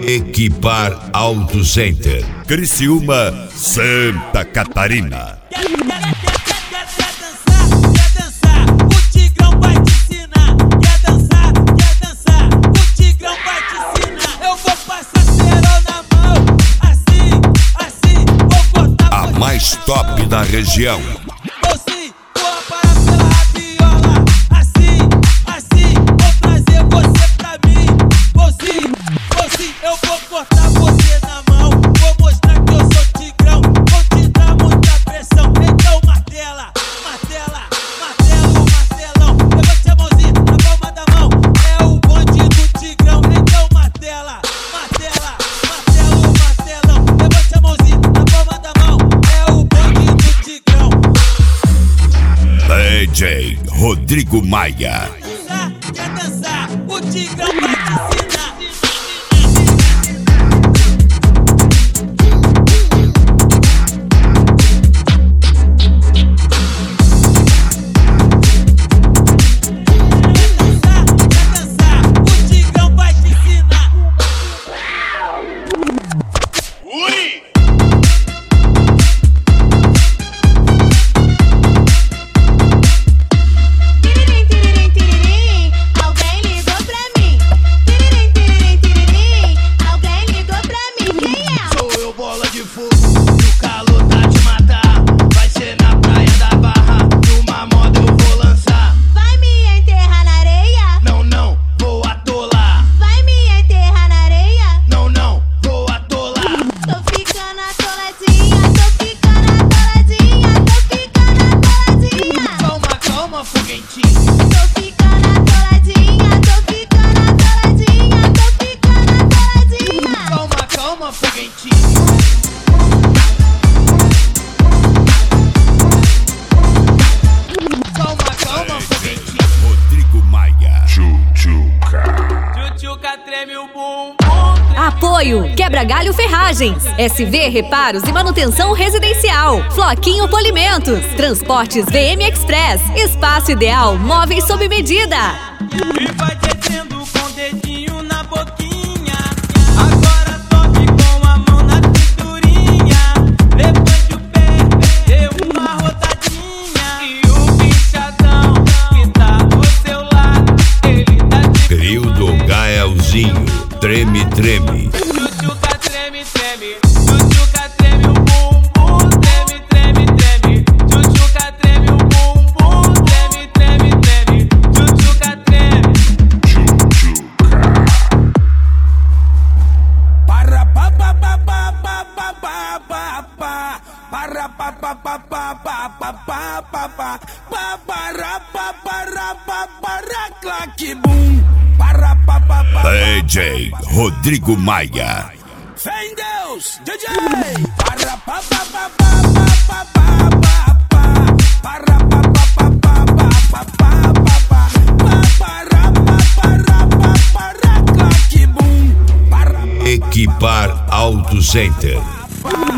Equipar Auto Center, Criciúma, Santa Catarina. Quer dançar, o Tigrão vai te ensinar. Quer dançar, o Tigrão vai te ensinar. Eu vou passar cerol na mão, assim, vou cortar. A mais top da região. Vou sim, vou parar pela rabiola. Assim, vou trazer você pra mim. Vou sim, eu vou cortar você na mão. Vou mostrar que eu sou Tigrão, vou te dar muita pressão. Então martela, martelão. Levante a mãozinha na palma da mão. É o bonde do Tigrão. Então martela, martelão. Levante a mãozinha na palma da mão. É o bonde do Tigrão. DJ Rodrigo Maia. Quer dançar, o Tigrão vai te ensinar. Apoio Quebra-Galho Ferragens, SV Reparos e Manutenção Residencial, Floquinho Polimentos, Transportes VM Express, Espaço Ideal Móveis sob medida. E vai descendo com o dedinho na boquinha. Agora sobe com a mão na cinturinha. Levante o pé, dê uma rodadinha. E o bichadão que tá do seu lado, ele tá de Trio do Gaelzinho, treme. Tchutchuca treme. Tchutchuca treme o bumbum, treme. Tchutchuca treme o bumbum, treme. Tchutchuca treme. Para pa pa pa pa pa pa pa pa pa. Para pa pa pa pa pa pa pa pa pa. Para pa para pa para claque bum. Para pa pa pa. DJ Rodrigo Maia. Fé em Deus, DJ. Para pa pa pa pa pa pa pa pa. Para pa pa pa pa pa pa pa. Para pa para claque bum. Para Equipar Auto Center.